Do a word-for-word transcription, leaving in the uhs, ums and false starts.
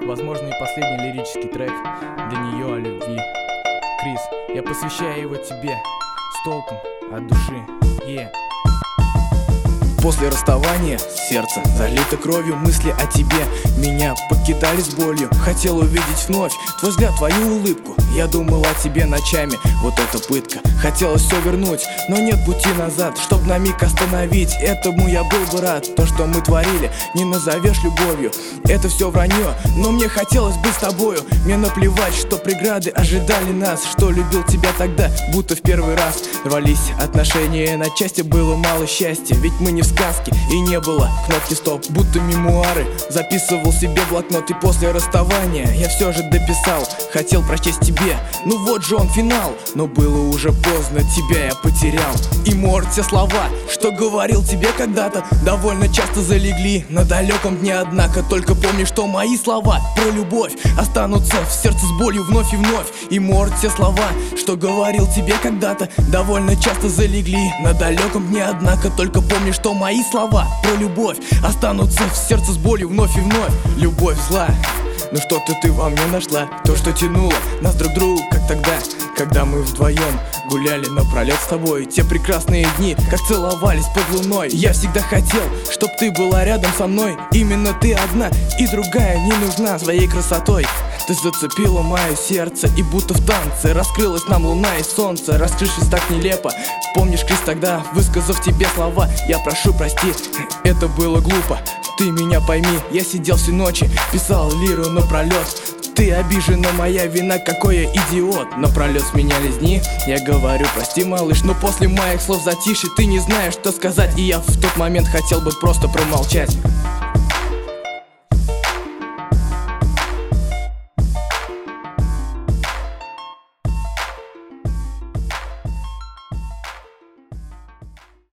возможно, и последний лирический трек для нее о любви. Крис, я посвящаю его тебе с толком, от души. Yeah. После расставания сердце залито кровью, мысли о тебе меня покидали с болью. Хотел увидеть вновь твой взгляд, твою улыбку. Я думал о тебе ночами, вот это пытка. Хотелось все вернуть, но нет пути назад. Чтоб на миг остановить, этому я был бы рад. То, что мы творили, не назовешь любовью. Это все вранье, но мне хотелось быть с тобою. Мне наплевать, что преграды ожидали нас. Что любил тебя тогда, будто в первый раз. Рвались отношения на части, было мало счастья. Ведь мы не в сказке, и не было кнопки стоп. Будто мемуары записывал себе блокнот. И после расставания я все же дописал. Хотел прочесть тебе, ну вот же он финал. Но было уже поздно, тебя я потерял. И может те слова, что говорил тебе когда-то, довольно часто залегли на далеком дне. Однако только помни, что мои слова про любовь останутся в сердце с болью вновь и вновь. И может те слова, что говорил тебе когда-то, довольно часто залегли на далеком дне. Однако только помни, что мои слова про любовь останутся в сердце с болью вновь и вновь. Любовь зла, ну что-то ты во мне нашла. То, что тянуло нас друг к другу, как тогда, когда мы вдвоем гуляли напролет с тобой. Те прекрасные дни, как целовались под луной. Я всегда хотел, чтоб ты была рядом со мной. Именно ты одна, и другая не нужна своей красотой. Ты зацепила мое сердце, и будто в танце раскрылась нам луна и солнце, раскрывшись так нелепо. Помнишь, Крис, тогда, высказав тебе слова: я прошу, прости, это было глупо. Ты меня пойми, я сидел всю ночи, писал лиру напролет. Ты обижена, моя вина, какой я идиот. Напролет сменялись дни, я говорю: прости, малыш. Но после моих слов затишье, ты не знаешь, что сказать. И я в тот момент хотел бы просто промолчать.